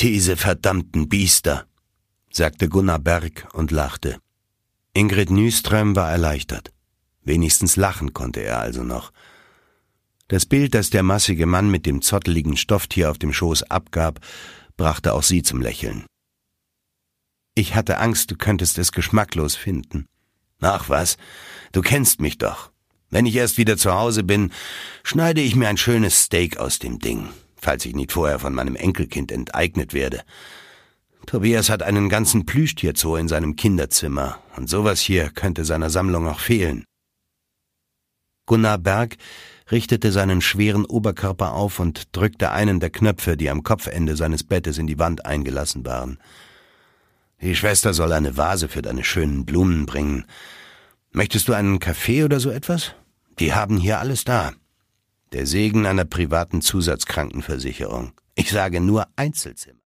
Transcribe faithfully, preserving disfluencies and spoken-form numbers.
Diese verdammten Biester«, sagte Gunnar Berg und lachte. Ingrid Nyström war erleichtert. Wenigstens lachen konnte er also noch. Das Bild, das der massige Mann mit dem zotteligen Stofftier auf dem Schoß abgab, brachte auch sie zum Lächeln. »Ich hatte Angst, du könntest es geschmacklos finden.« »Ach was, du kennst mich doch. Wenn ich erst wieder zu Hause bin, schneide ich mir ein schönes Steak aus dem Ding, falls ich nicht vorher von meinem Enkelkind enteignet werde. Tobias hat einen ganzen Plüschtierzoo in seinem Kinderzimmer, und sowas hier könnte seiner Sammlung auch fehlen.« Gunnar Berg richtete seinen schweren Oberkörper auf und drückte einen der Knöpfe, die am Kopfende seines Bettes in die Wand eingelassen waren. »Die Schwester soll eine Vase für deine schönen Blumen bringen. Möchtest du einen Kaffee oder so etwas? Die haben hier alles da. Der Segen einer privaten Zusatzkrankenversicherung. Ich sage nur Einzelzimmer.«